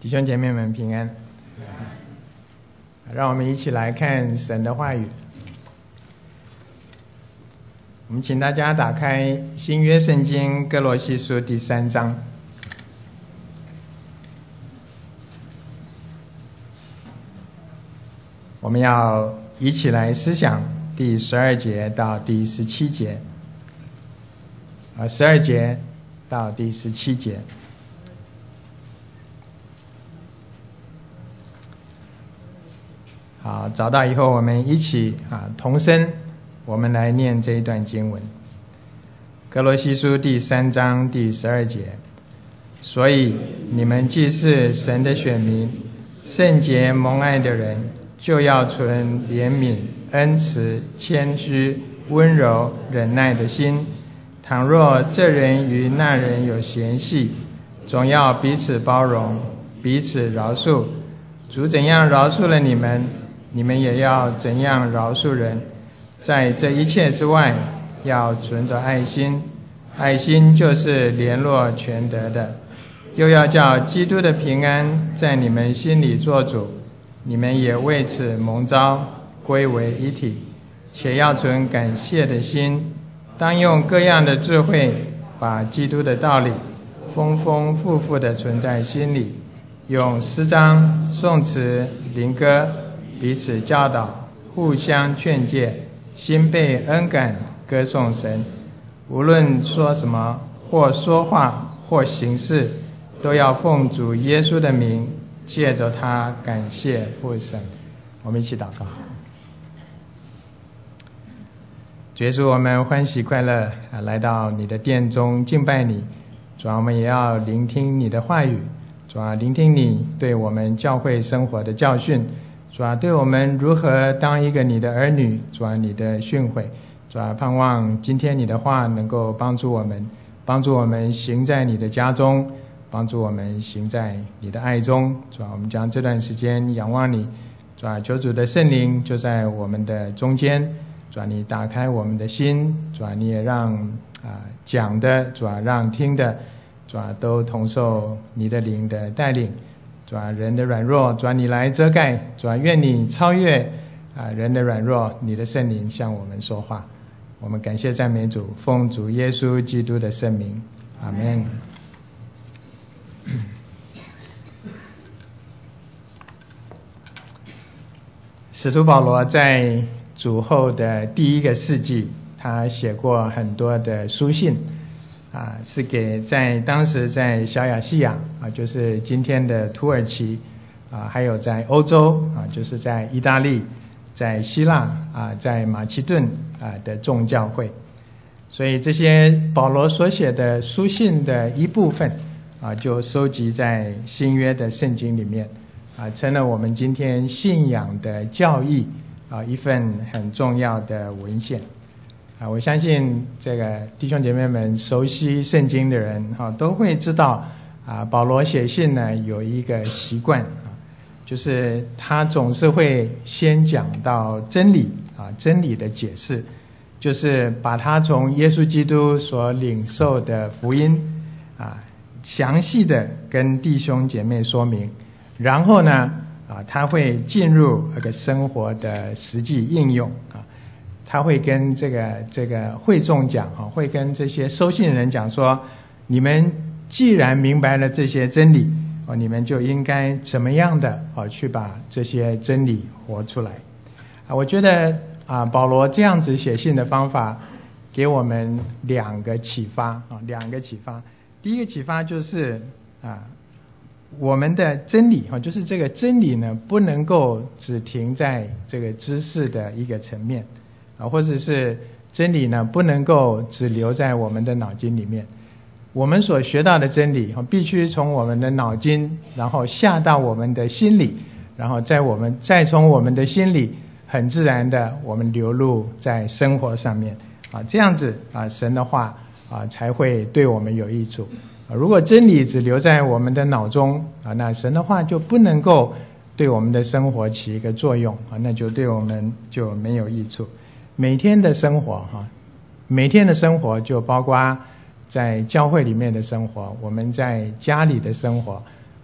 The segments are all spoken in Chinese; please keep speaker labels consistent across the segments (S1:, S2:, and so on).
S1: 弟兄姐妹们平安，让我们一起来看神的话语。我们请大家打开新约圣经哥罗西书第3章。我们要一起来思想第12节到第17节，12节到第17节。好，找到以后我们一起同声，我们来念这一段经文。哥罗西书第3章第12节，所以你们既是神的选民，圣洁蒙爱的人，就要存怜悯、恩慈、谦虚、温柔、忍耐的心。倘若这人与那人有嫌隙，总要彼此包容，彼此饶恕。主怎样饶恕了你们，你们也要怎样饶恕人。在这一切之外，要存着爱心，爱心就是联络全德的。又要叫基督的平安在你们心里做主，你们也为此蒙召，归为一体，且要存感谢的心。当用各样的智慧，把基督的道理丰丰富富地存在心里，用诗章、颂词、灵歌彼此教导，互相劝诫，心被恩感，歌颂神。无论说什么，或说话，或行事，都要奉主耶稣的名，借着他感谢父神。我们一起祷告。主耶稣，我们欢喜快乐来到你的殿中敬拜你。主啊，我们也要聆听你的话语。主啊，聆听你对我们教会生活的教训。主啊，对我们如何当一个你的儿女，主啊，你的训诲。主啊，盼望今天你的话能够帮助我们行在你的家中，帮助我们行在你的爱中。主啊，我们将这段时间仰望你。主啊，求主的圣灵就在我们的中间。主啊，你打开我们的心。主啊，你也让讲的，主啊，让听的，主啊，都同受你的灵的带领。主啊，人的软弱，主啊，你来遮盖。主啊，愿你超越人的软弱，你的圣灵向我们说话。我们感谢赞美主，奉主耶稣基督的圣名，阿们。使徒保罗在主后的第1个世纪，他写过很多的书信是给在当时在小亚细亚就是今天的土耳其还有在欧洲就是在意大利、在希腊在马其顿的众教会。所以这些保罗所写的书信的一部分就收集在新约的圣经里面成了我们今天信仰的教义一份很重要的文献我相信这个弟兄姐妹们熟悉圣经的人都会知道保罗写信呢有一个习惯就是他总是会先讲到真理真理的解释，就是把他从耶稣基督所领受的福音详细的跟弟兄姐妹说明，然后呢他会进入那个生活的实际应用他会跟这个会众讲会跟这些收信人讲说，你们既然明白了这些真理你们就应该怎么样的去把这些真理活出来我觉得保罗这样子写信的方法给我们两个启发。第一个启发就是我们的真理就是这个真理呢不能够只停在这个知识的一个层面或者是真理呢不能够只留在我们的脑筋里面。我们所学到的真理必须从我们的脑筋然后下到我们的心里，然后再从我们的心里很自然的我们流露在生活上面这样子神的话才会对我们有益处如果真理只留在我们的脑中那神的话就不能够对我们的生活起一个作用那就对我们就没有益处。每天的生活就包括在教会里面的生活，我们在家里的生活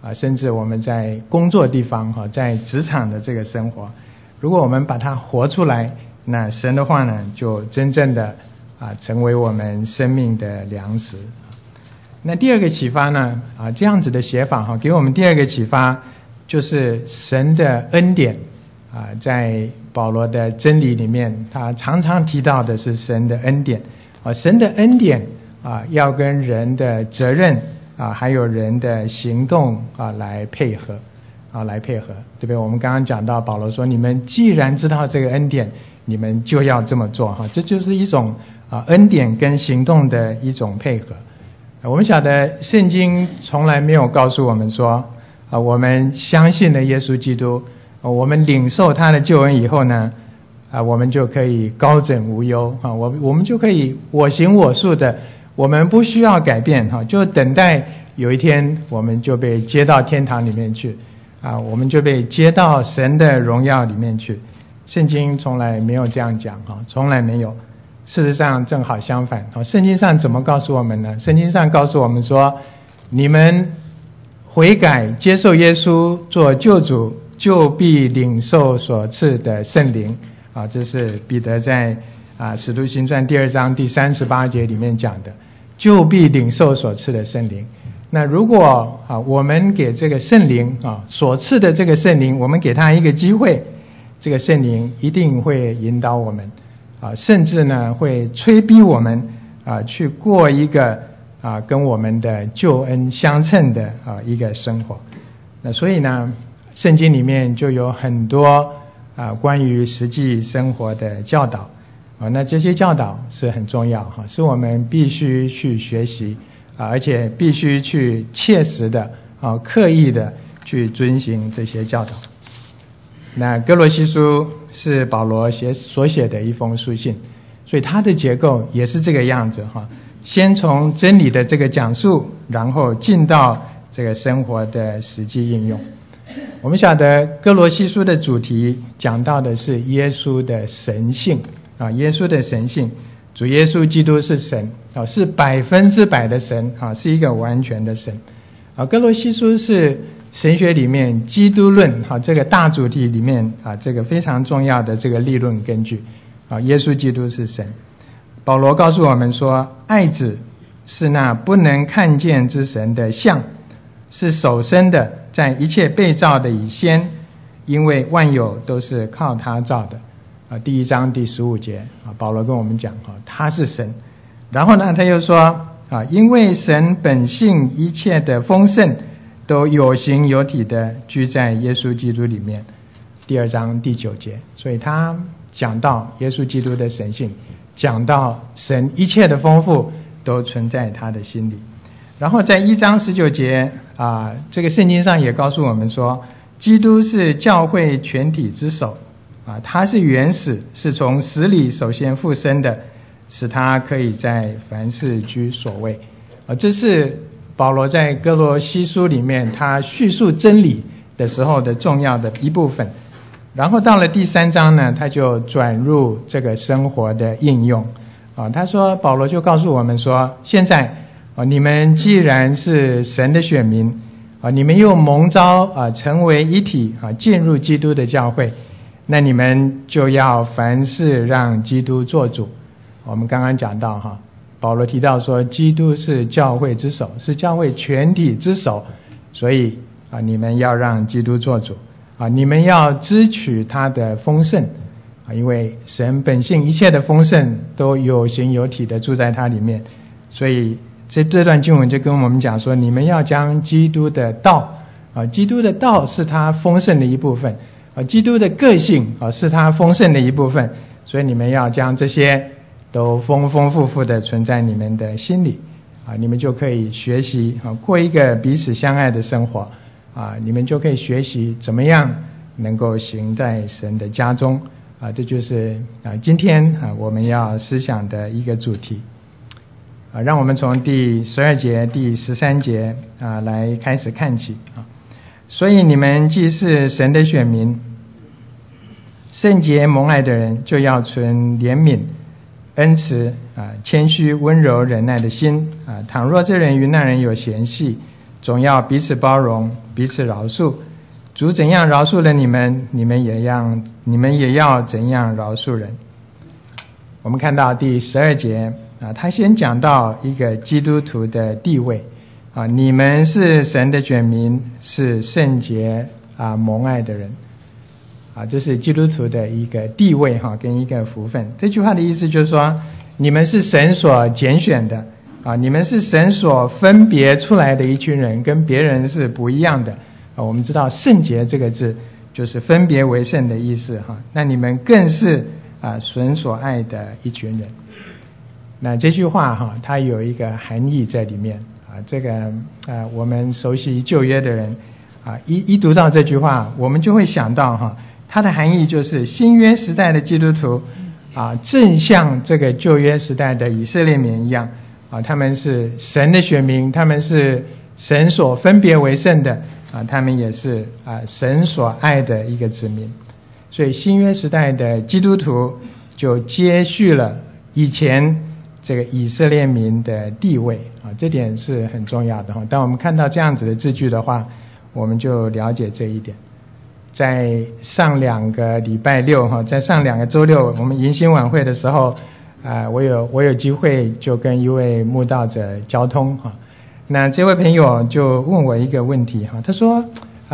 S1: 甚至我们在工作地方在职场的这个生活，如果我们把它活出来，那神的话呢就真正的成为我们生命的粮食。那第二个启发呢这样子的写法给我们第二个启发，就是神的恩典在保罗的真理里面，他常常提到的是神的恩典神的恩典要跟人的责任还有人的行动来配合对不对？我们刚刚讲到保罗说，你们既然知道这个恩典，你们就要这么做这就是一种恩典跟行动的一种配合。我们晓得圣经从来没有告诉我们说我们相信了耶稣基督，我们领受他的救恩以后呢我们就可以高枕无忧我们就可以我行我素的，我们不需要改变就等待有一天我们就被接到天堂里面去我们就被接到神的荣耀里面去。圣经从来没有这样讲从来没有。事实上正好相反圣经上怎么告诉我们呢？圣经上告诉我们说，你们悔改接受耶稣做救主，就必领受所赐的圣灵这是彼得在使徒行传2章第38节里面讲的，就必领受所赐的圣灵。那如果我们给这个圣灵所赐的这个圣灵，我们给他一个机会，这个圣灵一定会引导我们甚至呢会催逼我们去过一个跟我们的救恩相称的一个生活。那所以呢，圣经里面就有很多关于实际生活的教导那这些教导是很重要是我们必须去学习而且必须去切实的刻意的去遵行这些教导。那哥罗西书是保罗所写的一封书信，所以它的结构也是这个样子先从真理的这个讲述，然后进到这个生活的实际应用。我们晓得哥罗西书的主题讲到的是耶稣的神性耶稣的神性，主耶稣基督是神是100%的神是一个完全的神哥罗西书是神学里面基督论这个大主题里面这个非常重要的这个立论根据耶稣基督是神。保罗告诉我们说，爱子是那不能看见之神的像，是首生的，在一切被造的以先，因为万有都是靠他造的第1章第15节保罗跟我们讲他是神。然后呢他又说因为神本性一切的丰盛都有形有体的居在耶稣基督里面，第2章第9节。所以他讲到耶稣基督的神性，讲到神一切的丰富都存在他的心里。然后在1章19节这个圣经上也告诉我们说，基督是教会全体之首他是原始，是从死里首先复生的，使他可以在凡事居首位这是保罗在哥罗西书里面他叙述真理的时候的重要的一部分。然后到了第3章呢，他就转入这个生活的应用他说，保罗就告诉我们说，现在你们既然是神的选民你们又蒙召成为一体进入基督的教会，那你们就要凡事让基督做主。我们刚刚讲到保罗提到说，基督是教会之首，是教会全体之首，所以你们要让基督做主你们要支取他的丰盛因为神本性一切的丰盛都有形有体的住在他里面。所以这段经文就跟我们讲说，你们要将基督的道基督的道是他丰盛的一部分基督的个性是他丰盛的一部分，所以你们要将这些都丰丰富富的存在你们的心里你们就可以学习过一个彼此相爱的生活你们就可以学习怎么样能够行在神的家中这就是今天我们要思想的一个主题让我们从第12节第13节来开始看起所以你们既是神的选民，圣洁蒙爱的人，就要存怜悯恩慈谦虚温柔忍耐的心倘若这人与那人有嫌隙， 总要彼此包容，彼此饶恕。主怎样饶恕了你们，你们也要怎样饶恕人。我们看到第12节他先讲到一个基督徒的地位你们是神的选民，是圣洁蒙爱的人这是基督徒的一个地位跟一个福分。这句话的意思就是说，你们是神所拣选的你们是神所分别出来的一群人，跟别人是不一样的我们知道圣洁这个字就是分别为圣的意思那你们更是神所爱的一群人。那这句话它有一个含义在里面这个我们熟悉旧约的人一读到这句话，我们就会想到它的含义就是新约时代的基督徒正像这个旧约时代的以色列民一样他们是神的选民，他们是神所分别为圣的他们也是神所爱的一个子民。所以新约时代的基督徒就接续了以前这个以色列民的地位这点是很重要的当我们看到这样子的字句的话，我们就了解这一点。在上2个礼拜六在上2个周六我们迎新晚会的时候我有机会就跟一位慕道者交通那这位朋友就问我一个问题他说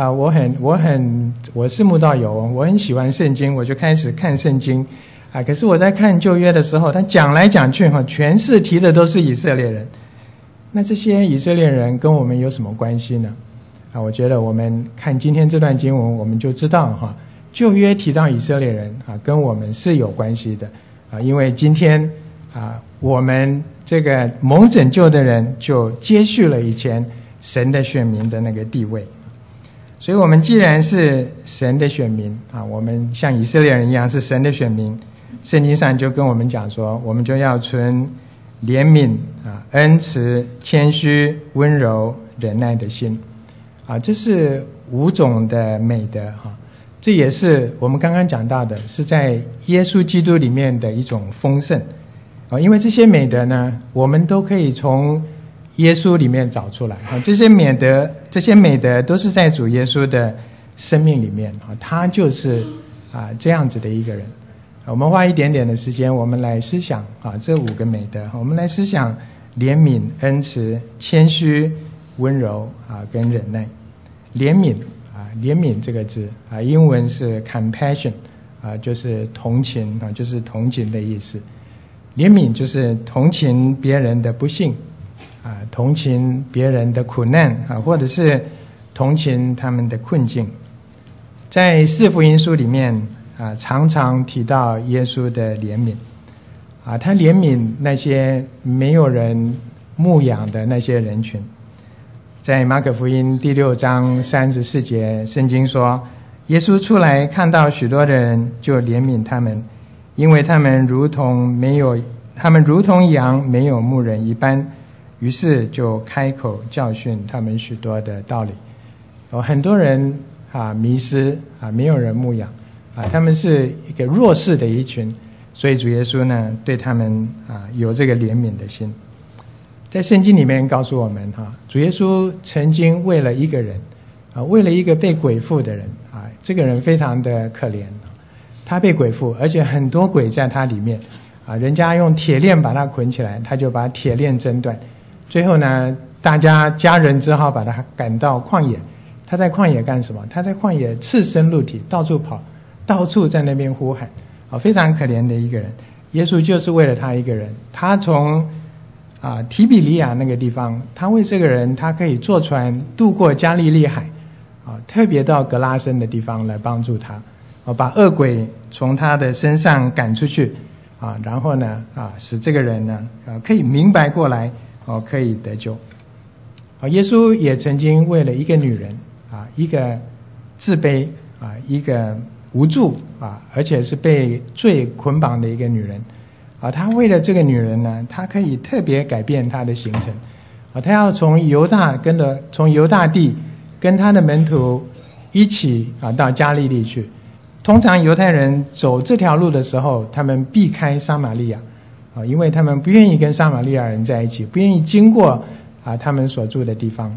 S1: 我是慕道友，我很喜欢圣经，我就开始看圣经可是我在看旧约的时候，他讲来讲去全是提的都是以色列人。那这些以色列人跟我们有什么关系呢我觉得我们看今天这段经文，我们就知道旧约提到以色列人跟我们是有关系的因为今天我们这个蒙拯救的人就接续了以前神的选民的那个地位。所以我们既然是神的选民我们像以色列人一样是神的选民，圣经上就跟我们讲说，我们就要存怜悯恩慈、谦虚、温柔、忍耐的心这是5种的美德这也是我们刚刚讲到的，是在耶稣基督里面的一种丰盛因为这些美德呢，我们都可以从耶稣里面找出来这些美德都是在主耶稣的生命里面他就是这样子的一个人。我们花一点点的时间，我们来思想这5个美德我们来思想怜悯、恩慈、谦虚、温柔跟忍耐。怜悯这个字英文是 compassion 就是同情就是同情的意思。怜悯就是同情别人的不幸同情别人的苦难或者是同情他们的困境。在4福音书里面常常提到耶稣的怜悯他怜悯那些没有人牧养的那些人群。在马可福音第6章34节，圣经说，耶稣出来看到许多的人，就怜悯他们，因为他们如同羊没有牧人一般，于是就开口教训他们许多的道理。很多人迷失没有人牧养他们是一个弱势的一群，所以主耶稣呢对他们有这个怜悯的心。在圣经里面告诉我们主耶稣曾经为了一个人为了一个被鬼附的人这个人非常的可怜他被鬼附，而且很多鬼在他里面人家用铁链把他捆起来，他就把铁链挣断。最后呢，大家人只好把他赶到旷野。他在旷野干什么？他在旷野赤身露体，到处跑，到处在那边呼喊非常可怜的一个人。耶稣就是为了他一个人，他从提比利亚那个地方，他为这个人，他可以坐船渡过加利利海特别到格拉森的地方来帮助他把恶鬼从他的身上赶出去然后呢使这个人呢可以明白过来可以得救耶稣也曾经为了一个女人一个自卑一个无助而且是被罪捆绑的一个女人他为了这个女人呢，他可以特别改变他的行程他要从犹大地跟他的门徒一起到加利利去。通常犹太人走这条路的时候，他们避开撒玛利亚因为他们不愿意跟撒玛利亚人在一起，不愿意经过他们所住的地方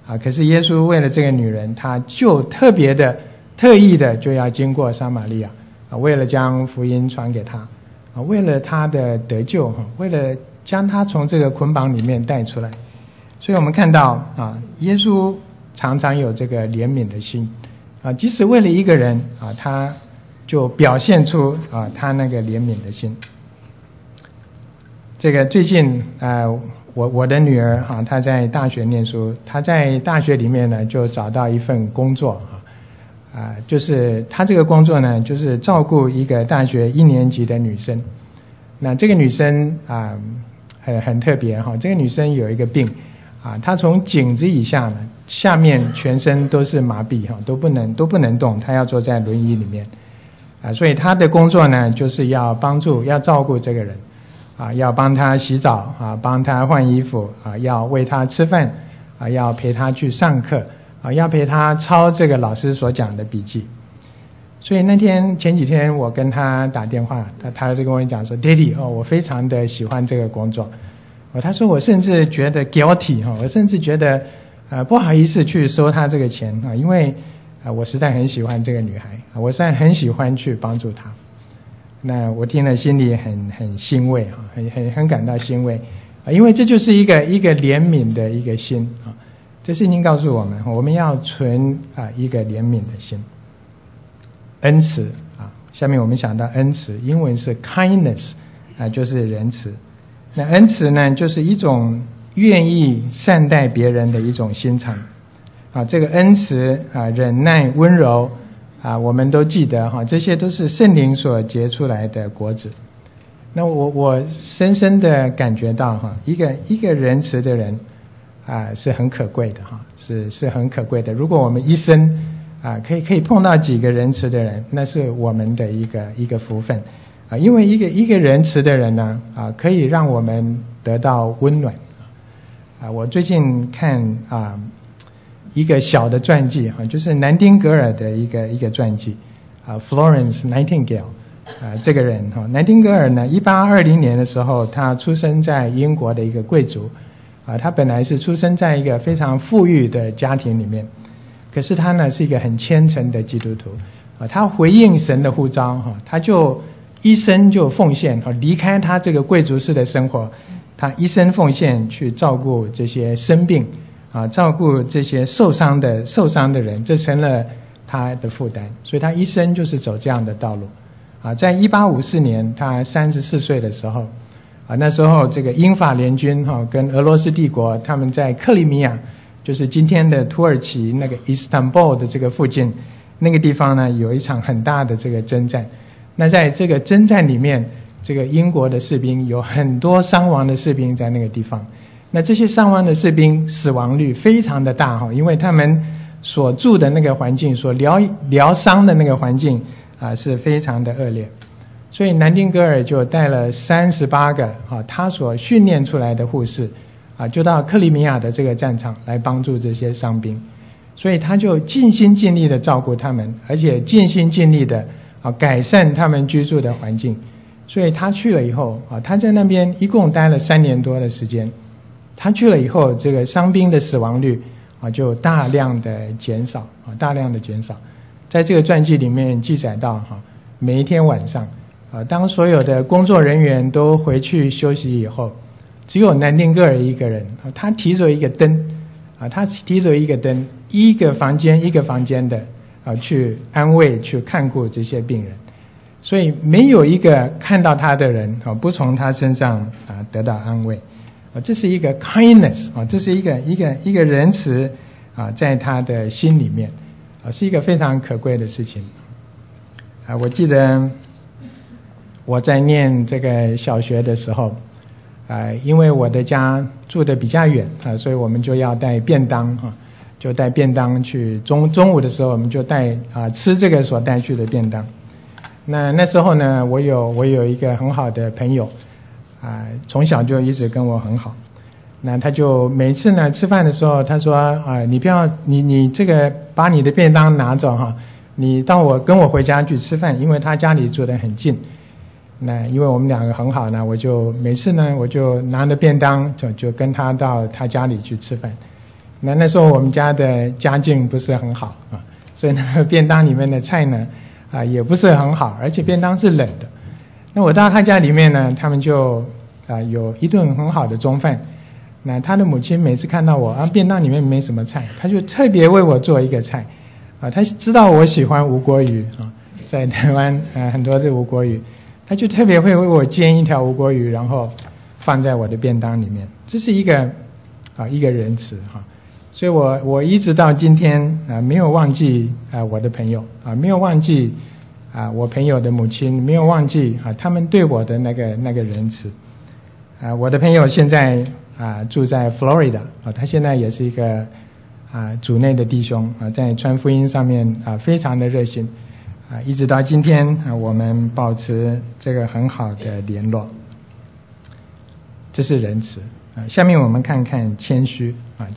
S1: 可是耶稣为了这个女人，他就特意的就要经过撒玛利亚为了将福音传给她为了她的得救为了将她从这个捆绑里面带出来。所以我们看到耶稣常常有这个怜悯的心即使为了一个人他就表现出他那个怜悯的心。这个最近我的女儿她在大学念书，她在大学里面呢就找到一份工作就是她这个工作呢就是照顾一个大学1年级的女生。那这个女生很特别这个女生有一个病她从颈子以下呢下面全身都是麻痹都不能动，她要坐在轮椅里面所以她的工作呢就是要照顾这个人要帮她洗澡帮她换衣服要喂她吃饭要陪她去上课要陪她抄这个老师所讲的笔记。所以前几天我跟她打电话，她就跟我讲说 Daddy 我非常的喜欢这个工作她说我甚至觉得 guilty 我甚至觉得不好意思去收她这个钱因为我实在很喜欢这个女孩我实在很喜欢去帮助她。那我听了心里很欣慰很感到欣慰因为这就是一个怜悯的一个心这圣经告诉我们我们要存一个怜悯的心。恩慈下面我们想到恩慈，英文是 kindness 就是仁慈。那恩慈呢就是一种愿意善待别人的一种心肠这个恩慈忍耐温柔我们都记得这些都是圣灵所结出来的果子。那我深深的感觉到一个仁慈的人是很可贵的是很可贵的。如果我们一生可以碰到几个仁慈的人，那是我们的一个福分因为一个仁慈的人呢可以让我们得到温暖我最近看一个小的传记就是南丁格尔的一个传记Florence Nightingale这个人南丁格尔呢1820年的时候他出生在英国的一个贵族他本来是出生在一个非常富裕的家庭里面，可是他呢是一个很虔诚的基督徒他回应神的呼召他就一生就奉献离开他这个贵族式的生活，他一生奉献去照顾这些生病照顾这些受伤的人，这成了他的负担，所以他一生就是走这样的道路在1854年他34岁的时候那时候这个英法联军跟俄罗斯帝国他们在克里米亚，就是今天的土耳其那个伊斯坦布尔的这个附近那个地方呢有一场很大的这个征战。那在这个征战里面，这个英国的士兵有很多伤亡的士兵在那个地方，那这些伤亡的士兵死亡率非常的大因为他们所住的那个环境，所疗伤的那个环境是非常的恶劣。所以南丁格尔就带了38个他所训练出来的护士就到克里米亚的这个战场来帮助这些伤兵，所以他就尽心尽力的照顾他们，而且尽心尽力的改善他们居住的环境。所以他去了以后他在那边一共待了3年多的时间。他去了以后，这个伤兵的死亡率就大量的减少。在这个传记里面记载到每一天晚上当所有的工作人员都回去休息以后，只有南丁格尔一个人他提着一个灯一个房间一个房间的去安慰去看顾这些病人，所以没有一个看到他的人不从他身上得到安慰这是一个 kindness 这是一个仁慈在他的心里面是一个非常可贵的事情我记得我在念这个小学的时候因为我的家住得比较远所以我们就要带便当就带便当去中午的时候我们就带吃这个所带去的便当。那时候呢我有一个很好的朋友从小就一直跟我很好，那他就每次呢吃饭的时候他说你不要你这个把你的便当拿走你跟我回家去吃饭，因为他家里住得很近。那因为我们两个很好呢，每次呢我就拿着便当就跟他到他家里去吃饭。 那时候我们家的家境不是很好啊，所以呢便当里面的菜呢也不是很好，而且便当是冷的。那我到他家里面呢，他们就有一顿很好的中饭。那他的母亲每次看到我便当里面没什么菜，他就特别为我做一个菜他知道我喜欢无锅鱼在台湾很多这无锅鱼，他就特别会为我煎一条无锅鱼，然后放在我的便当里面。这是一个仁慈所以我一直到今天没有忘记我的朋友没有忘记我朋友的母亲，没有忘记他们对我的那个仁慈我的朋友现在住在 Florida 他现在也是一个主内的弟兄在传福音上面非常的热心一直到今天我们保持这个很好的联络。这是仁慈下面我们看看谦虚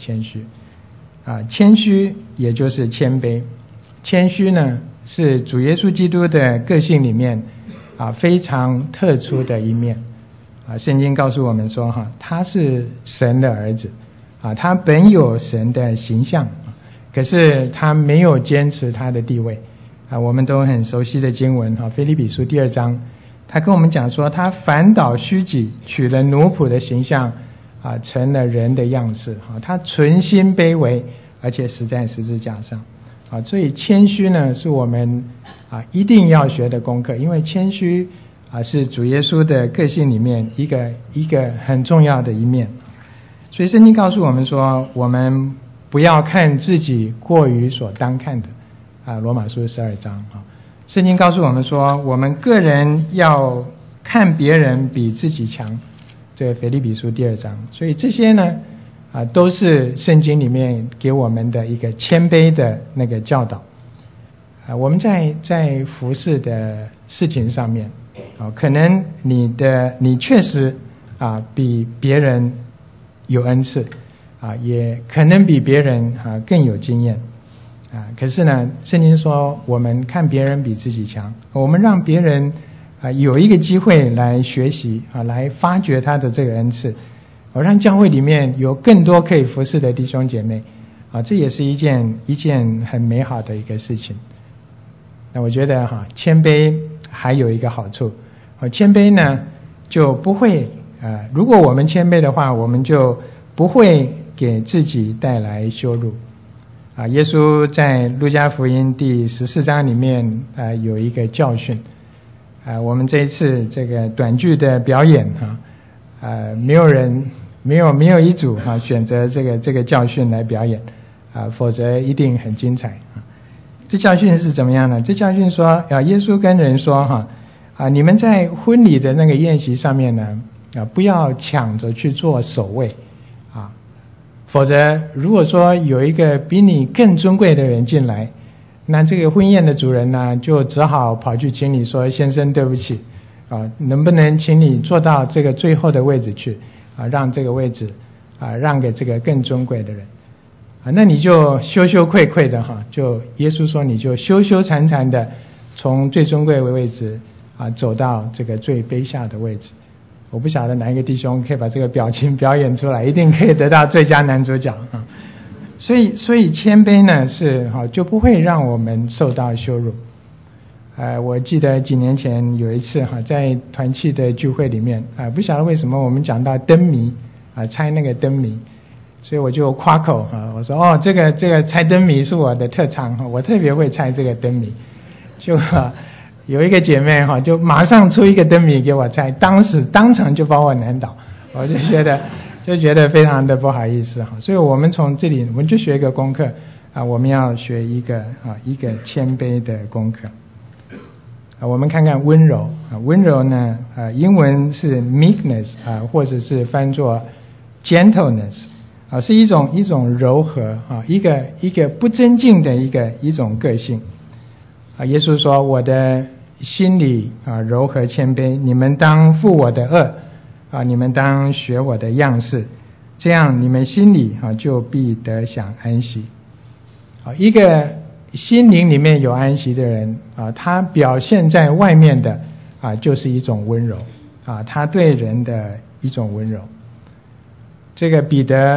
S1: 谦虚也就是谦卑。谦虚呢是主耶稣基督的个性里面非常特殊的一面圣经告诉我们说他是神的儿子他本有神的形象可是他没有坚持他的地位我们都很熟悉的经文腓立比书2章，他跟我们讲说他反倒虚己，取了奴仆的形象成了人的样式他存心卑微，而且死在十字架上所以谦虚呢是我们一定要学的功课，因为谦虚是主耶稣的个性里面一个很重要的一面。所以圣经告诉我们说，我们不要看自己过于所当看的罗马书12章圣经告诉我们说，我们个人要看别人比自己强，这个腓立比书2章。所以这些呢都是圣经里面给我们的一个谦卑的那个教导我们在服事的事情上面可能你确实比别人有恩赐也可能比别人更有经验可是呢圣经说我们看别人比自己强，我们让别人有一个机会来学习来发掘他的这个恩赐让教会里面有更多可以服侍的弟兄姐妹这也是一件很美好的一个事情。那我觉得谦卑还有一个好处谦卑呢就不会如果我们谦卑的话，我们就不会给自己带来羞辱耶稣在路加福音第14章里面有一个教训我们这一次这个短剧的表演没有一组选择这个教训来表演否则一定很精彩这教训是怎么样呢？这教训说耶稣跟人说你们在婚礼的那个宴席上面呢不要抢着去做首位否则如果说有一个比你更尊贵的人进来，那这个婚宴的主人呢就只好跑去请你说，先生对不起能不能请你坐到这个最后的位置去让这个位置让给这个更尊贵的人那你就羞羞愧愧的就耶稣说你就羞羞惭惭的从最尊贵的位置走到这个最卑下的位置。我不晓得哪一个弟兄可以把这个表情表演出来，一定可以得到最佳男主角所以谦卑呢是就不会让我们受到羞辱我记得几年前有一次在团契的聚会里面不晓得为什么我们讲到灯谜猜那个灯谜，所以我就夸口我说这个猜灯谜是我的特长我特别会猜这个灯谜。就有一个姐妹就马上出一个灯谜给我猜，当场就把我难倒，我就觉得非常的不好意思所以我们从这里我们就学一个功课我们要学一个谦卑的功课我们看看温柔温柔呢英文是 meekness 或者是翻作 gentleness是一种柔和一个不争竞的一种个性耶稣说我的心里柔和谦卑，你们当负我的恶你们当学我的样式，这样你们心里就必得享安息一个心灵里面有安息的人他表现在外面的就是一种温柔他对人的一种温柔。这个彼得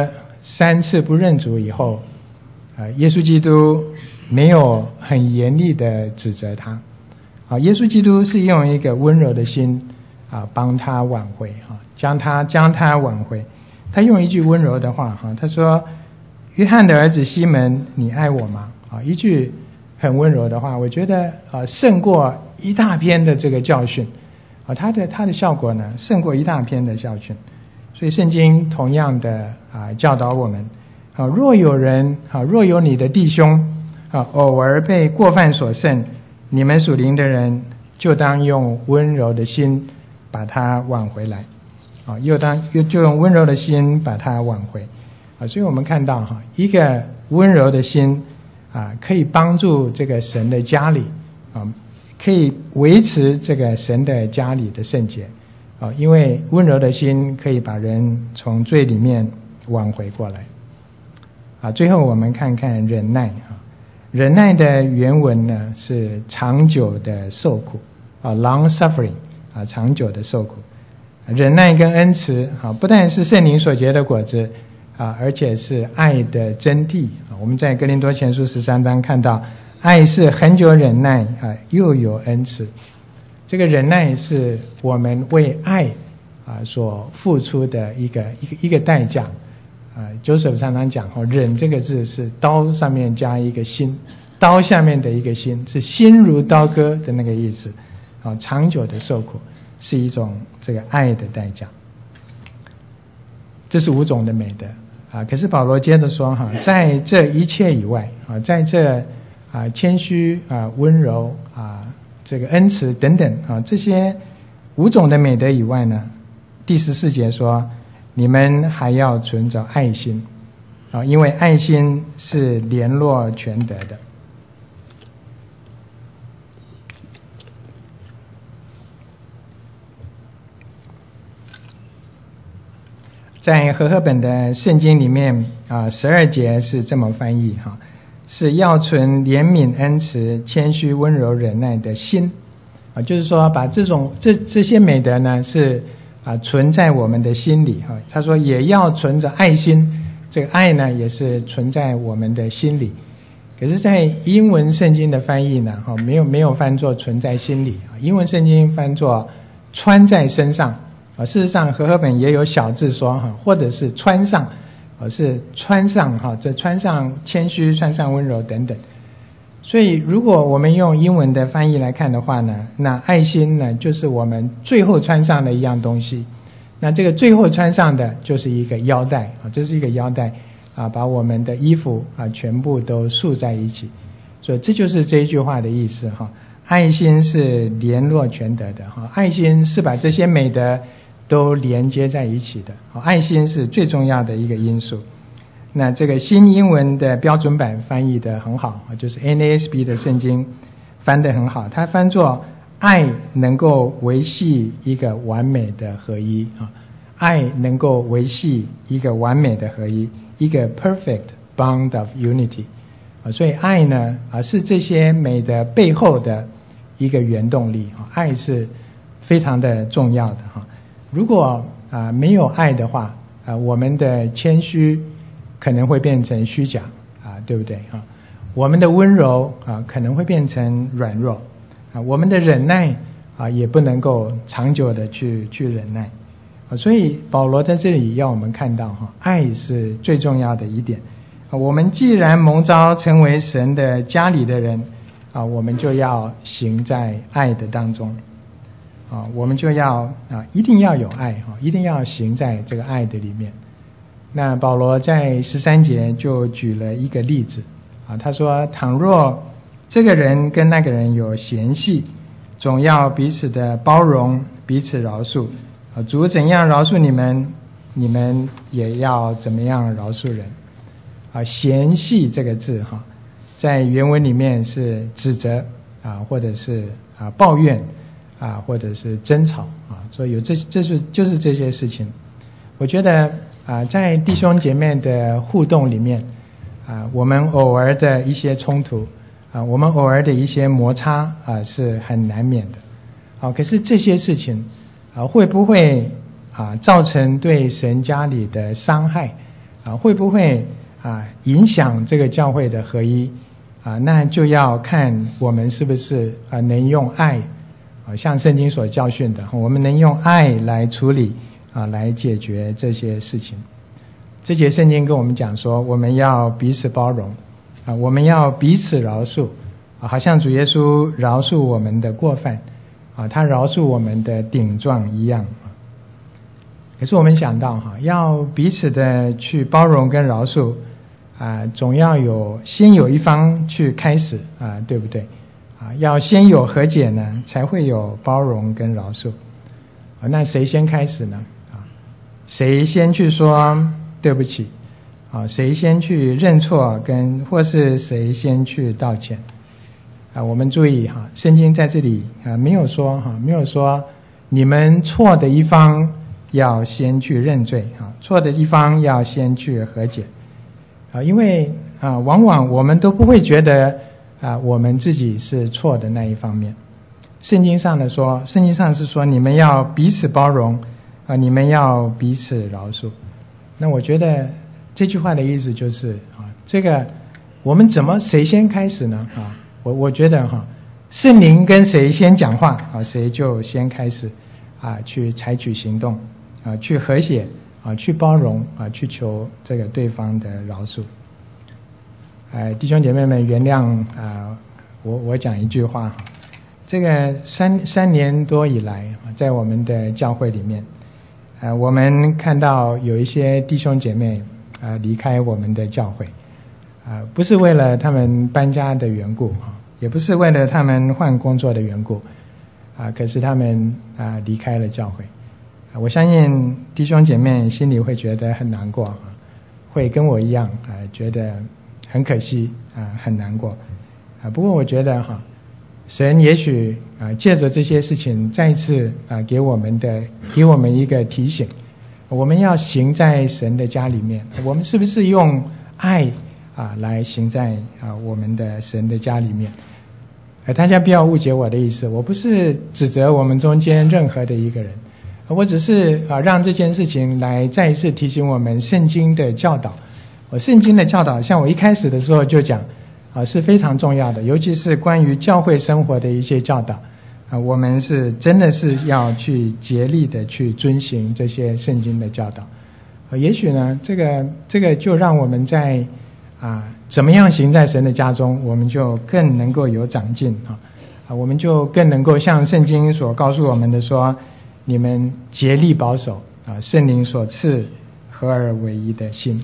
S1: 3次不认主以后，耶稣基督没有很严厉的指责他，耶稣基督是用一个温柔的心帮他挽回，将他挽回。他用一句温柔的话，他说：约翰的儿子西门，你爱我吗？一句很温柔的话，我觉得胜过一大篇的这个教训，他的效果呢胜过一大篇的教训。所以圣经同样的教导我们，若有你的弟兄偶尔被过犯所胜，你们属灵的人就当用温柔的心把他挽回来，就用温柔的心把他挽回。所以我们看到一个温柔的心可以帮助这个神的家里可以维持这个神的家里的圣洁，因为温柔的心可以把人从罪里面挽回过来。最后我们看看忍耐，忍耐的原文呢是长久的受苦，long suffering，长久的受苦。忍耐跟恩慈不但是圣灵所结的果子而且是爱的真谛。我们在哥林多前书13章看到，爱是恒久忍耐又有恩慈。这个忍耐是我们为爱所付出的一个代价。Joseph 常常讲忍这个字是刀上面加一个心，刀下面的一个心，是心如刀割的那个意思。长久的受苦是一种这个爱的代价。这是5种的美德可是保罗接着说在这一切以外在这谦虚温柔这个恩慈等等这些5种的美德以外呢，第14节说你们还要存着爱心因为爱心是联络全德的。在和合本的圣经里面12节是这么翻译是要存怜悯恩慈谦虚温柔忍耐的心就是说把这些美德呢是存在我们的心里他说也要存着爱心，这个爱呢也是存在我们的心里。可是在英文圣经的翻译呢没有翻作存在心里，英文圣经翻作穿在身上事实上和合本也有小字说或者是穿上是穿上这穿上谦虚穿上温柔等等。所以如果我们用英文的翻译来看的话呢，那爱心呢就是我们最后穿上的一样东西。那这个最后穿上的就是一个腰带这是一个腰带把我们的衣服全部都束在一起。所以这就是这一句话的意思爱心是联络全德的爱心是把这些美德都连接在一起的爱心是最重要的一个因素。那这个新英文的标准版翻译得很好就是 NASB 的圣经翻得很好，它翻作爱能够维系一个完美的合一爱能够维系一个完美的合一，一个 perfect bond of unity所以爱呢是这些美德背后的一个原动力爱是非常的重要的如果没有爱的话我们的谦虚可能会变成虚假对不对我们的温柔可能会变成软弱我们的忍耐也不能够长久的去忍耐所以保罗在这里要我们看到爱是最重要的一点我们既然蒙召成为神的家里的人我们就要行在爱的当中我们就要一定要有爱一定要行在这个爱的里面。那保罗在13节就举了一个例子他说倘若这个人跟那个人有嫌隙，总要彼此的包容，彼此饶恕主怎样饶恕你们，你们也要怎么样饶恕人嫌隙这个字在原文里面是指责或者是抱怨或者是争吵所以有就是这些事情。我觉得在弟兄姐妹的互动里面我们偶尔的一些冲突我们偶尔的一些摩擦是很难免的可是这些事情会不会造成对神家里的伤害会不会影响这个教会的合一那就要看我们是不是能用爱像圣经所教训的，我们能用爱来处理来解决这些事情。这节圣经跟我们讲说，我们要彼此包容我们要彼此饶恕好像主耶稣饶恕我们的过犯他饶恕我们的顶撞一样。可是我们想到要彼此的去包容跟饶恕总要先有一方去开始对不对要先有和解呢，才会有包容跟饶恕那谁先开始呢谁先去说对不起谁先去认错或是谁先去道歉我们注意圣经在这里没有说你们错的一方要先去认罪错的一方要先去和解因为往往我们都不会觉得我们自己是错的那一方面。圣经上是说你们要彼此包容你们要彼此饶恕。那我觉得这句话的意思就是这个我们谁先开始呢我觉得圣灵跟谁先讲话谁就先开始去采取行动去和解去包容去求这个对方的饶恕。弟兄姐妹们原谅我讲一句话这个三年多以来在我们的教会里面我们看到有一些弟兄姐妹离开我们的教会不是为了他们搬家的缘故也不是为了他们换工作的缘故可是他们离开了教会我相信弟兄姐妹心里会觉得很难过会跟我一样觉得很可惜很难过不过我觉得神也许借着这些事情再一次给我们一个提醒，我们要行在神的家里面，我们是不是用爱来行在我们的神的家里面。大家不要误解我的意思，我不是指责我们中间任何的一个人，我只是让这件事情来再一次提醒我们圣经的教导。圣经的教导像我一开始的时候就讲是非常重要的，尤其是关于教会生活的一些教导我们是真的是要去竭力的去遵行这些圣经的教导也许呢这个就让我们在怎么样行在神的家中，我们就更能够有长进我们就更能够像圣经所告诉我们的说，你们竭力保守圣灵所赐合而为一的心。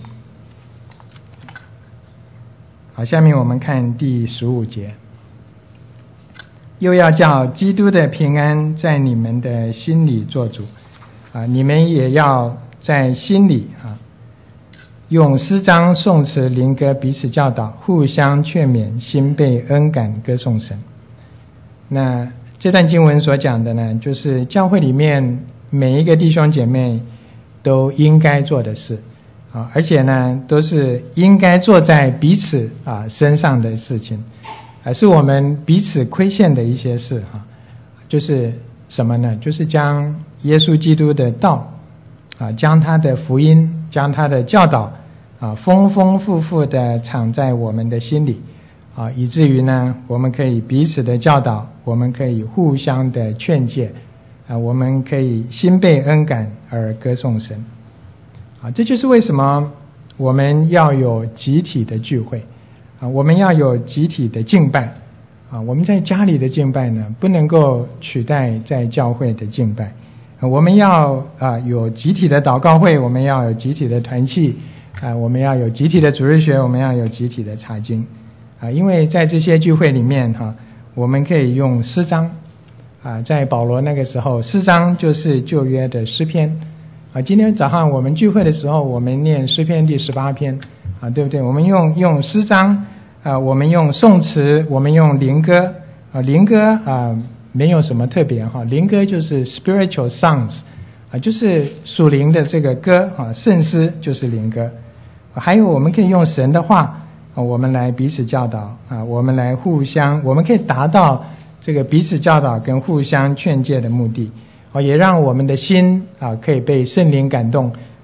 S1: 好，下面我们看第15节，又要叫基督的平安在你们的心里做主你们也要在心里用诗章颂词灵歌彼此教导，互相劝勉，心被恩感歌颂神。那这段经文所讲的呢，就是教会里面每一个弟兄姐妹都应该做的事而且呢都是应该做在彼此身上的事情是我们彼此亏欠的一些事就是什么呢？就是将耶稣基督的道将他的福音，将他的教导丰丰富富的藏在我们的心里以至于呢我们可以彼此的教导，我们可以互相的劝诫我们可以心被恩感而歌颂神这就是为什么我们要有集体的聚会我们要有集体的敬拜我们在家里的敬拜呢不能够取代在教会的敬拜我们要有集体的祷告会，我们要有集体的团契我们要有集体的主日学，我们要有集体的查经因为在这些聚会里面我们可以用诗章在保罗那个时候，诗章就是旧约的诗篇今天早上我们聚会的时候，我们念诗篇第18篇对不对？我们用诗章我们用颂词，我们用灵歌灵歌没有什么特别灵歌就是 spiritual songs 就是属灵的这个歌圣诗就是灵歌还有我们可以用神的话我们来彼此教导我们来我们可以达到这个彼此教导跟互相劝诫的目的也让我们的心可以被圣灵感动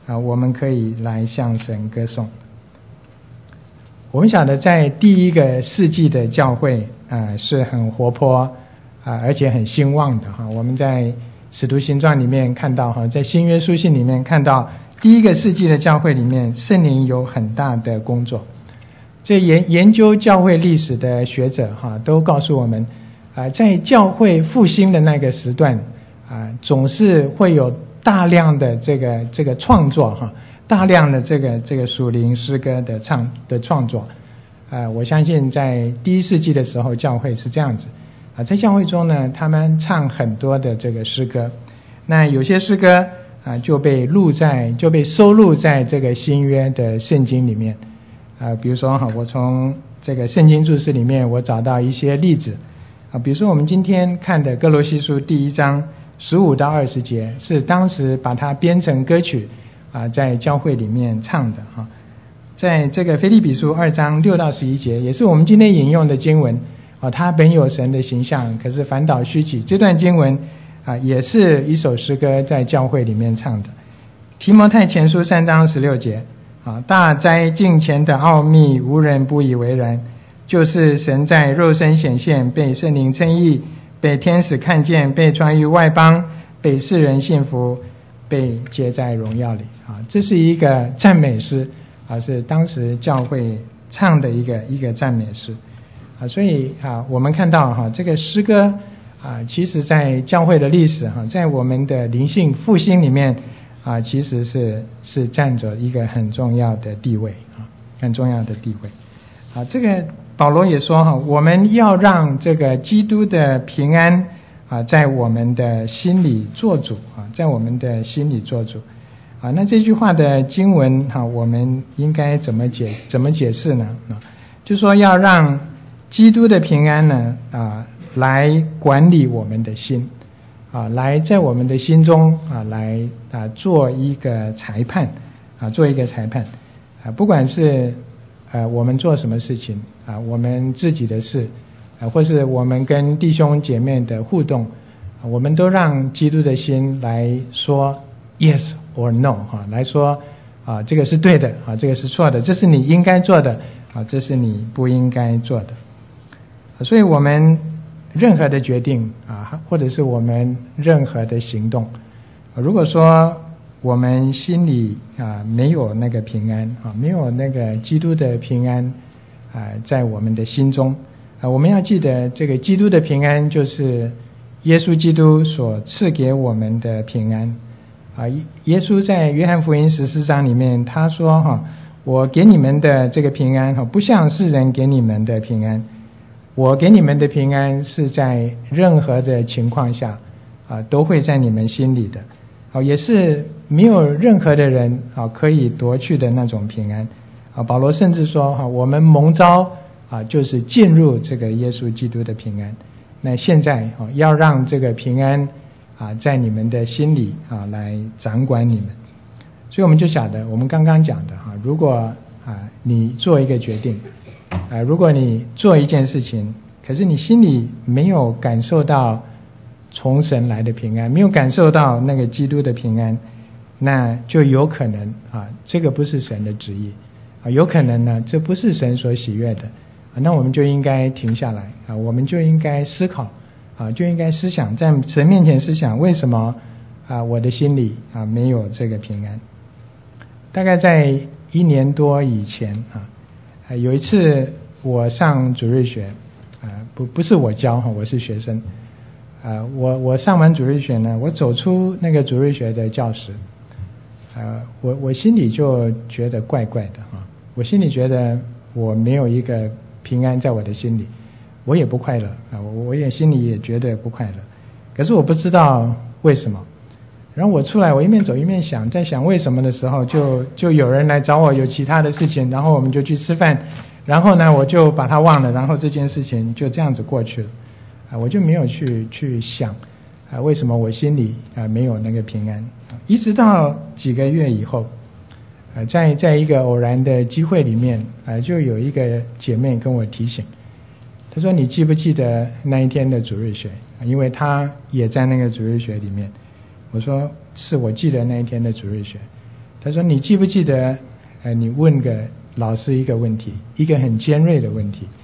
S1: 我们可以来向神歌颂。我们晓得在第一个世纪的教会是很活泼而且很兴旺的我们在使徒行传里面看到在新约书信里面看到第一个世纪的教会里面圣灵有很大的工作。这研究教会历史的学者都告诉我们在教会复兴的那个时段总是会有大量的这个创作大量的这个属灵诗歌的创作我相信在第一世纪的时候教会是这样子在教会中呢他们唱很多的这个诗歌，那有些诗歌就被收录在这个新约的圣经里面比如说我从这个圣经注释里面我找到一些例子比如说我们今天看的歌罗西书第1章15到20节是当时把它编成歌曲在教会里面唱的在这个腓立比书2章6到11节也是我们今天引用的经文他本有神的形象，可是反倒虚己。这段经文也是一首诗歌在教会里面唱的。提摩太前书3章16节大哉近前的奥秘，无人不以为然，就是神在肉身显现，被圣灵称义，被天使看见，被传于外邦，被世人信服，被接在荣耀里这是一个赞美诗是当时教会唱的一个赞美诗所以我们看到这个诗歌其实在教会的历史在我们的灵性复兴里面其实是占着一个很重要的地位很重要的地位这个保罗也说我们要让这个基督的平安在我们的心里做主在我们的心里做主那这句话的经文我们应该怎么解释呢就说要让基督的平安呢来管理我们的心来在我们的心中来做一个裁判不管是我们做什么事情我们自己的事或是我们跟弟兄姐妹的互动我们都让基督的心来说 yes or no 来说这个是对的这个是错的，这是你应该做的这是你不应该做的所以我们任何的决定或者是我们任何的行动如果说我们心里没有那个平安没有那个基督的平安在我们的心中我们要记得这个基督的平安就是耶稣基督所赐给我们的平安耶稣在约翰福音14章里面他说我给你们的这个平安不像世人给你们的平安，我给你们的平安是在任何的情况下都会在你们心里的也是没有任何的人可以夺去的那种平安保罗甚至说我们蒙召就是进入这个耶稣基督的平安，那现在要让这个平安在你们的心里来掌管你们。所以我们就晓得我们刚刚讲的如果你做一个决定如果你做一件事情可是你心里没有感受到从神来的平安，没有感受到那个基督的平安，那就有可能这个不是神的旨意有可能呢这不是神所喜悦的那我们就应该停下来我们就应该思考就应该思想在神面前思想为什么我的心里没有这个平安。大概在1年多以前有一次我上主日学不是我教我是学生我上完主日学呢我走出那个主日学的教室我心里就觉得怪怪的我心里觉得我没有一个平安在我的心里，我也不快乐我也心里也觉得不快乐，可是我不知道为什么。然后我出来我一面走一面想，在想为什么的时候就有人来找我有其他的事情，然后我们就去吃饭，然后呢我就把它忘了，然后这件事情就这样子过去了我就没有去想为什么我心里没有那个平安。一直到几个月以后在一个偶然的机会里面就有一个姐妹跟我提醒，她说你记不记得那一天的主日学，因为她也在那个主日学里面。我说是，我记得那一天的主日学。 他说你记不记得你问个老师一个问题，一个很尖锐的问题。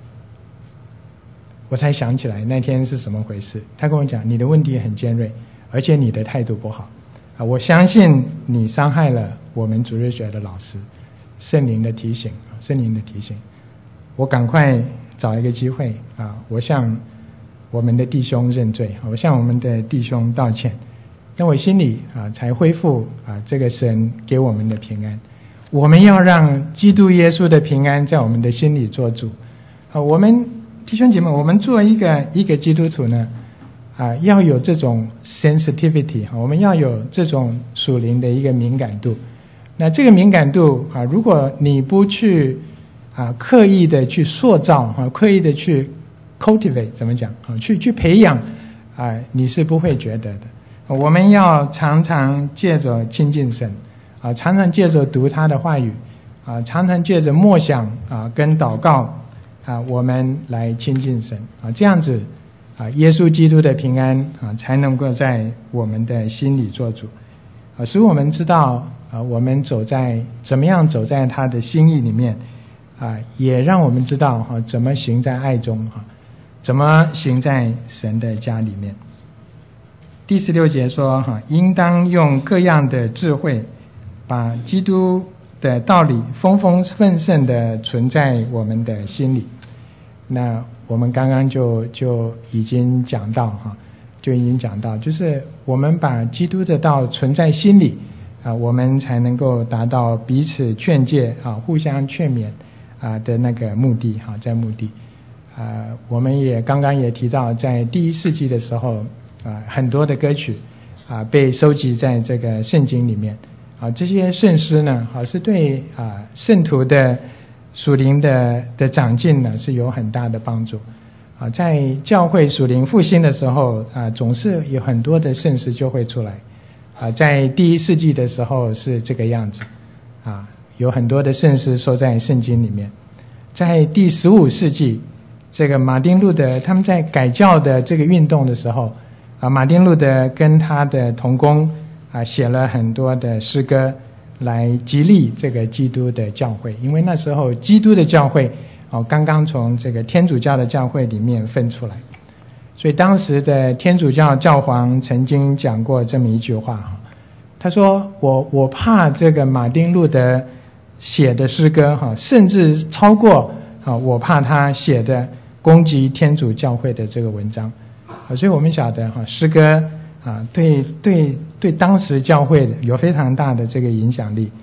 S1: 我才想起来那天是什么回事。他跟我讲，你的问题很尖锐，而且你的态度不好我相信你伤害了我们主日学的老师。圣灵的提醒，圣灵的提醒，我赶快找一个机会我向我们的弟兄认罪，我向我们的弟兄道歉，那我心里才恢复这个神给我们的平安。我们要让基督耶稣的平安在我们的心里做主我们弟兄姐妹，我们做一个基督徒呢要有这种 sensitivity 我们要有这种属灵的一个敏感度。那这个敏感度如果你不去刻意的去塑造刻意的去 cultivate 怎么讲去培养你是不会觉得的。我们要常常借着亲近神常常借着读他的话语常常借着默想跟祷告我们来亲近神这样子耶稣基督的平安才能够在我们的心里做主使我们知道我们怎么样走在他的心意里面也让我们知道怎么行在爱中怎么行在神的家里面。第16节说应当用各样的智慧把基督的道理丰丰盛盛的存在我们的心里。那我们刚刚就已经讲到就是我们把基督的道存在心里我们才能够达到彼此劝诫互相劝勉的那个目的在目的我们也刚刚也提到，在第1世纪的时候很多的歌曲被收集在这个圣经里面这些圣诗呢是对圣徒的属灵的长进呢是有很大的帮助在教会属灵复兴的时候总是有很多的圣诗就会出来在第1世纪的时候是这个样子有很多的圣诗收在圣经里面。在第15世纪，这个马丁路德他们在改教的这个运动的时候马丁路德跟他的同工写了很多的诗歌来激励这个基督的教会，因为那时候基督的教会刚刚从这个天主教的教会里面分出来，所以当时的天主教教皇曾经讲过这么一句话他说我怕这个马丁路德写的诗歌甚至超过我怕他写的攻击天主教会的这个文章所以我们晓得诗歌对当时教会有非常大的这个影响力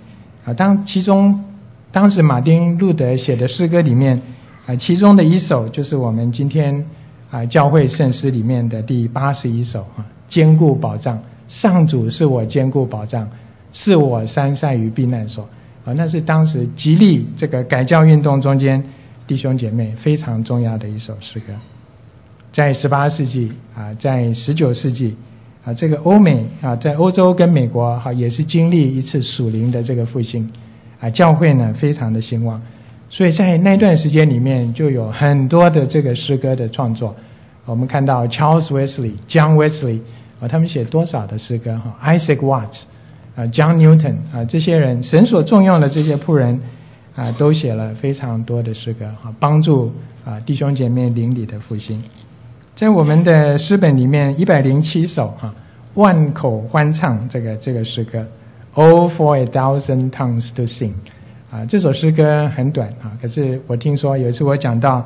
S1: 当时马丁路德写的诗歌里面其中的一首就是我们今天教会圣诗里面的第81首坚固保障，上主是我坚固保障，是我山寨于避难所那是当时极力这个改教运动中间弟兄姐妹非常重要的一首诗歌。在18世纪在19世纪这个欧美在欧洲跟美国也是经历一次属灵的这个复兴教会呢非常的兴旺，所以在那段时间里面就有很多的这个诗歌的创作。我们看到 Charles Wesley、John Wesley 他们写多少的诗歌Isaac Watts、John Newton 这些人神所重用的这些仆人都写了非常多的诗歌帮助弟兄姐妹灵里的复兴。在我们的诗本里面107首万口欢唱这个诗歌 Oh for 1,000 tongues to sing 这首诗歌很短可是我听说有一次我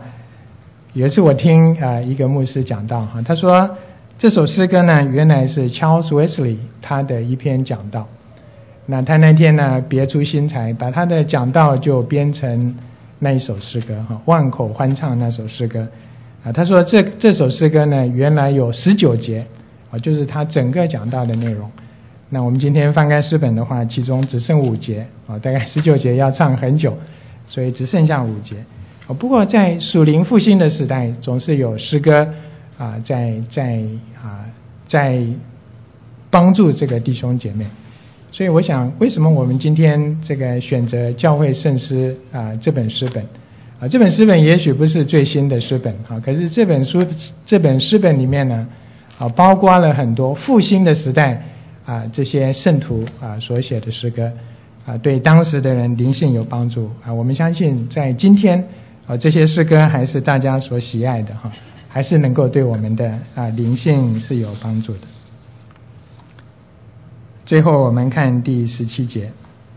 S1: 听一个牧师讲到他说这首诗歌呢原来是 Charles Wesley 他的一篇讲道，那他那天呢别出心裁，把他的讲道就编成那一首诗歌万口欢唱那首诗歌他说这首诗歌呢原来有19节就是他整个讲道的内容。那我们今天翻开诗本的话，其中只剩5节大概19节要唱很久，所以只剩下5节不过在属灵复兴的时代总是有诗歌在帮助这个弟兄姐妹。所以我想为什么我们今天这个选择教会圣诗这本诗本这本诗本也许不是最新的诗本可是这本诗本里面呢包括了很多复兴的时代这些圣徒所写的诗歌对当时的人灵性有帮助我们相信在今天这些诗歌还是大家所喜爱的还是能够对我们的灵性是有帮助的。最后我们看第17节。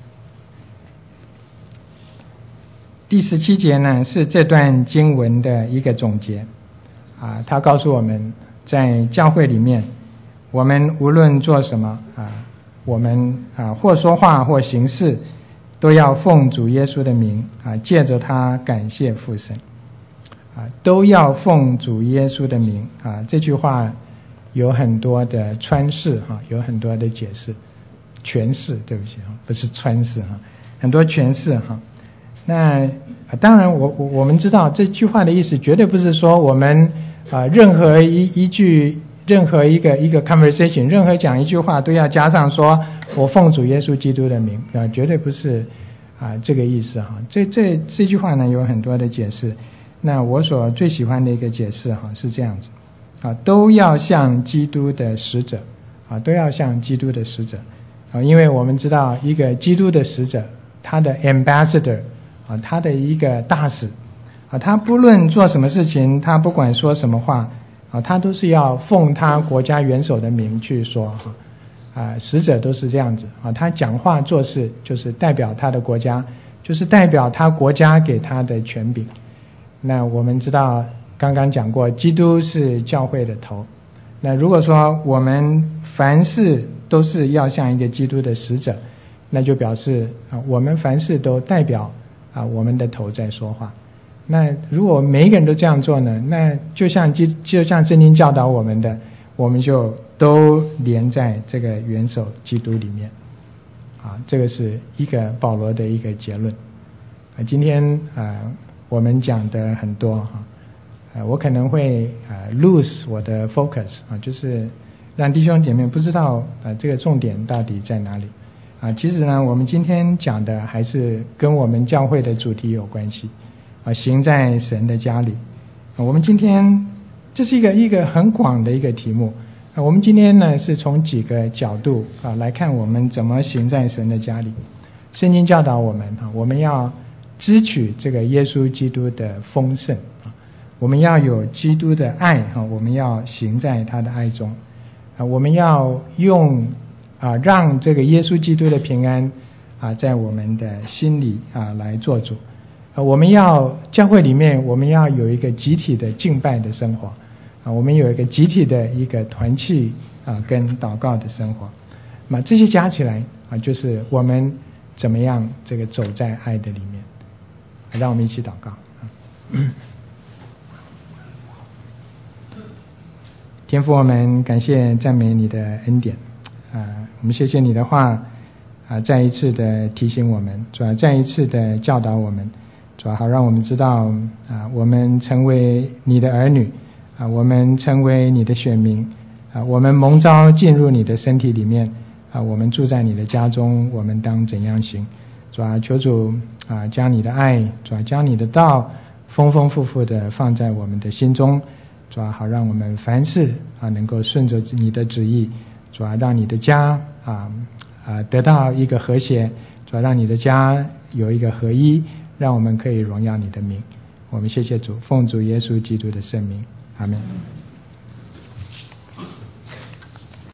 S1: 第17节呢是这段经文的一个总结他告诉我们在教会里面我们无论做什么我们或说话或行事都要奉主耶稣的名借着他感谢父神都要奉主耶稣的名这句话有很多的诠释有很多的解释诠释对不起不是诠释很多诠释那当然我们知道这句话的意思绝对不是说我们任何一句任何一个 conversation 任何讲一句话都要加上说我奉主耶稣基督的名绝对不是这个意思这句话呢有很多的解释。那我所最喜欢的一个解释是这样子都要像基督的使者都要像基督的使者因为我们知道一个基督的使者他的 ambassador他的一个大使他不论做什么事情他不管说什么话他都是要奉他国家元首的名去说使者都是这样子他讲话做事就是代表他的国家，就是代表他国家给他的权柄。那我们知道刚刚讲过基督是教会的头，那如果说我们凡事都是要像一个基督的使者，那就表示我们凡事都代表我们的头在说话。那如果每一个人都这样做呢，那就像圣经教导我们的，我们就都连在这个元首基督里面这个是一个保罗的一个结论今天我们讲的很多我可能会lose 我的 focus 就是让弟兄姐妹不知道这个重点到底在哪里其实呢我们今天讲的还是跟我们教会的主题有关系行在神的家里我们今天这是一个很广的一个题目我们今天呢是从几个角度来看我们怎么行在神的家里。圣经教导我们我们要支取这个耶稣基督的丰盛我们要有基督的爱我们要行在他的爱中我们要用让这个耶稣基督的平安在我们的心里来做主我们要教会里面我们要有一个集体的敬拜的生活我们有一个集体的一个团契跟祷告的生活那这些加起来就是我们怎么样这个走在爱的里面让我们一起祷告天父我们感谢赞美你的恩典我们谢谢你的话再一次的提醒我们主要再一次的教导我们主要好让我们知道我们成为你的儿女我们成为你的选民我们蒙召进入你的身体里面我们住在你的家中我们当怎样行主要求主将你的爱主要将你的道丰丰富富的放在我们的心中主要好让我们凡事能够顺着你的旨意主要让你的家得到一个和谐主要让你的家有一个合一让我们可以荣耀你的名我们谢谢主奉主耶稣基督的圣名阿们。